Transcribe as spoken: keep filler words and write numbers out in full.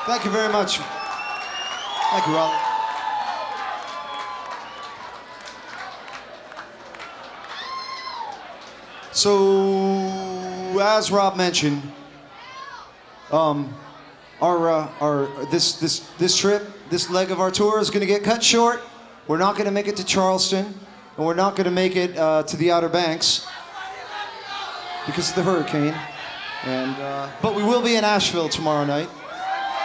Thank you very much. Thank you, Raleigh. So, as Rob mentioned, um, our uh, our this this this trip, this leg of our tour is going to get cut short. We're not going to make it to Charleston, and we're not going to make it uh, to the Outer Banks because of the hurricane. And uh, but we will be in Asheville tomorrow night.